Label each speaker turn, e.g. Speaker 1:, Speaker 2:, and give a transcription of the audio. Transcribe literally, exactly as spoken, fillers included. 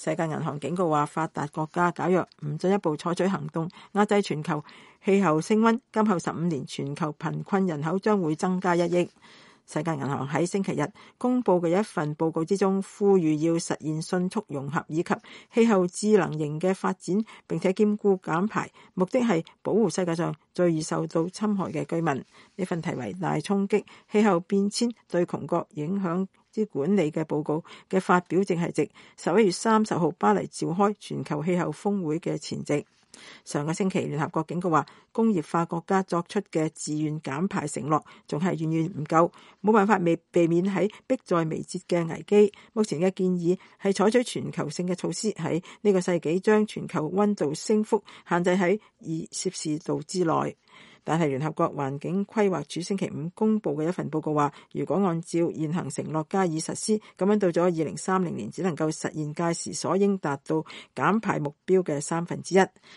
Speaker 1: 世界銀行警告話，發達國家假若唔進一步採取行動壓制全球氣候升溫，今後十五年全球貧困人口將會增加一億。世界銀行喺星期日公佈嘅一份報告之中，呼籲要實現迅速融合以及氣候智能型嘅發展，並且兼顧減排，目的係保護世界上最易受到侵害嘅居民。呢份題為《大衝擊：氣候變遷對窮國影響之管理》嘅報告嘅發表，正係值十一月三十號巴黎召開全球氣候峰會嘅前夕。上個星期，聯合國警告話，工業化國家作出嘅自願減排承諾仲係遠遠唔夠，冇辦法未避免喺迫在眉睫嘅危機。目前嘅建議係採取全球性嘅措施，喺呢個世紀將全球溫度升幅限制喺二攝氏度之內。但係聯合國環境規劃署星期五公佈嘅一份報告話，如果按照現行承諾加以實施，咁樣到咗二零三零年只能夠實現屆時所應達到減排目標嘅三分之一。